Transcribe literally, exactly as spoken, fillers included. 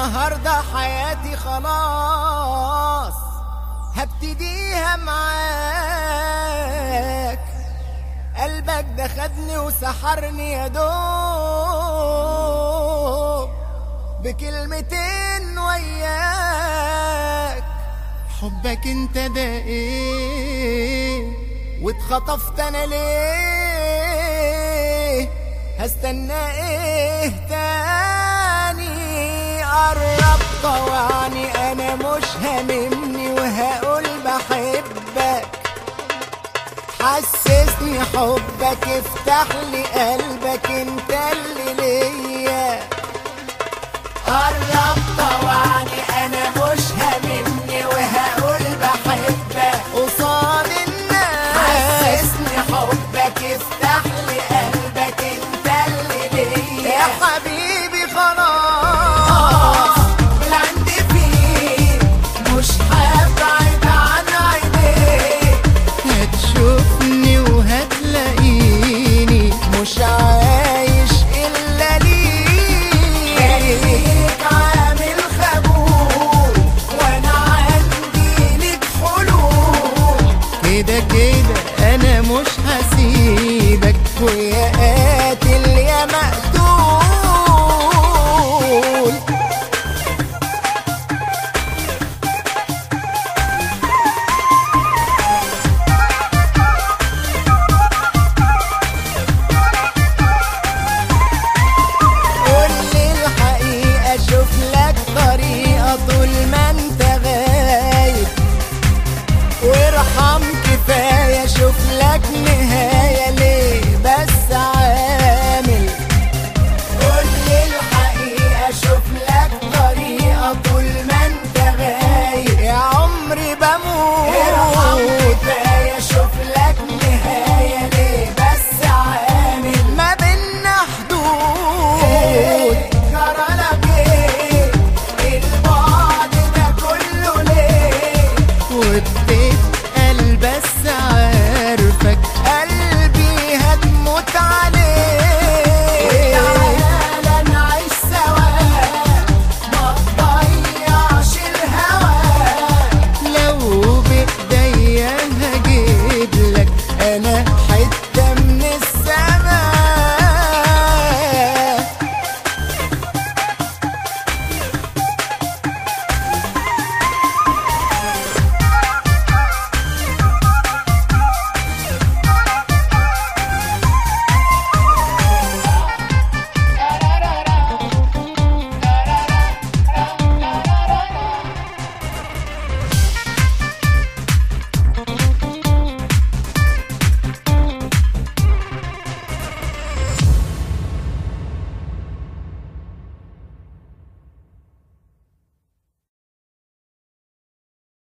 النهاردة حياتي خلاص هبتديها معاك. قلبك ده خدني وسحرني يا دوب بكلمتين وياك. حبك انت ده ايه واتخطفت انا ليه؟ هستنى ايه تاني؟ قرب طوعني انا مش هاممني وهقول بحبك. حسسني حبك افتح لي قلبك انت اللي ليا. قرب طوعني انا مش هاممني وهقول بحبك قصاد الناس. حسسني حبك افتح لي قلبك انت اللي ليا. يا حبيبي خلاص اللي عندي فيك مش هبعد عن عينيك. هتشوفني وهتلاقيني مش عايش الا ليك. عامل خبول وانا عندي لك حلول. كده كده انا مش هسيبك ويا قاتل يا مقتول. قولي الحقيقة اشوف لك طريقة طول ما انت غايب. وارحم كفاية اشوف لك نهاية